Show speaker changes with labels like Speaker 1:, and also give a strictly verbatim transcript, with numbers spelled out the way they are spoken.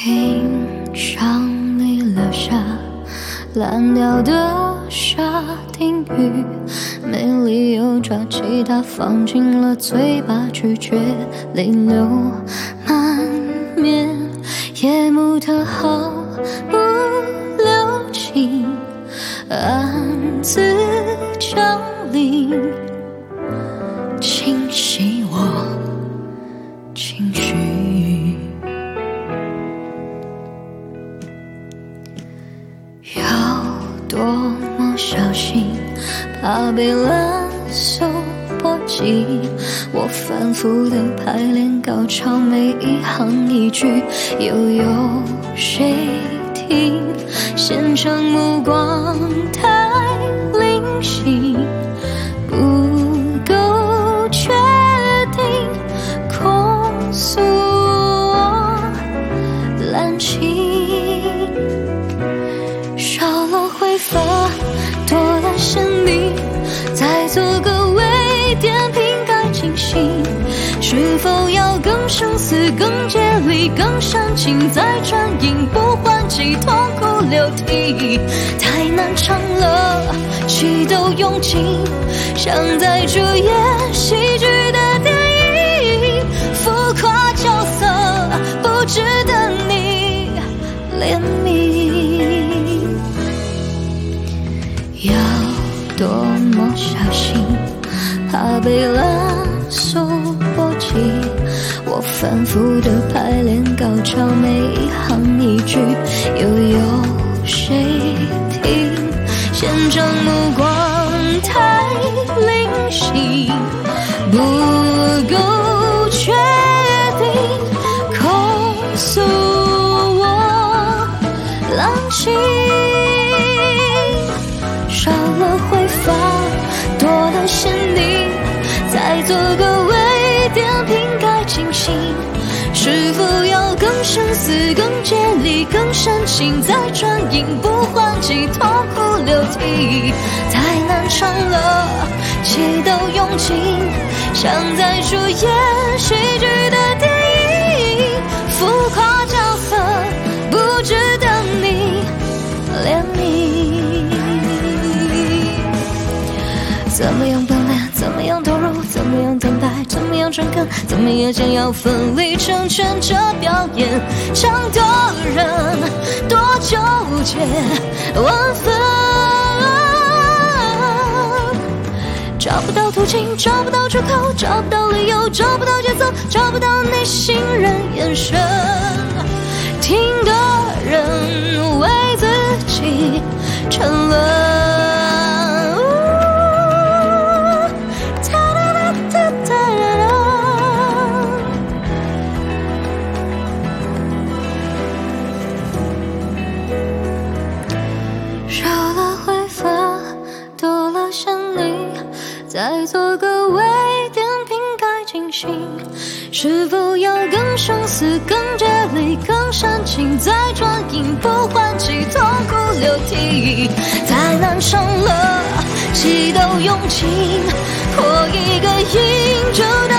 Speaker 1: 欣赏你留下蓝调的沙丁鱼，没理由抓起它放进了嘴巴，拒绝泪流满面。夜幕它毫不留情，暗自降临，清洗我情绪。要多么小心，怕被烂手波及。我反复的排练高潮，每一行一句，又有谁听？现场目光太灵犀，不够确定，控诉我滥情。少了挥发，多了神秘，再做个微点评该进行。是否要更生死、更竭力、更煽情，再转引不还击，痛哭流涕，太难唱了，气都用尽，像在主演喜剧的电影，浮夸角色不值得你怜悯。要多么小心，怕被烂手波及。我反复的排练高潮，每一行一句，又有谁听？现场目光太灵犀，不够确定，控诉我滥情。少了挥发，多了神秘，再做个微点评该进行。是否要更生死、更竭力、更煽情，再转引不还击，痛哭流涕，太难唱了，气都用尽，像在主演喜剧的电影，浮夸角色不值得你怜悯。怎么样本脸，怎么样投入，怎么样等待，怎么样诚恳，怎么样想要奋力成全这表演，唱多人多纠结万分，找不到途径，找不到出口，找不到理由，找不到节奏，找不到你信任眼神，听的人为自己沉沦。再做个微点评该进行。是否要更生死、更竭力、更煽情，再转引不还击，痛哭流涕，太难唱了，气都用尽，破一个音就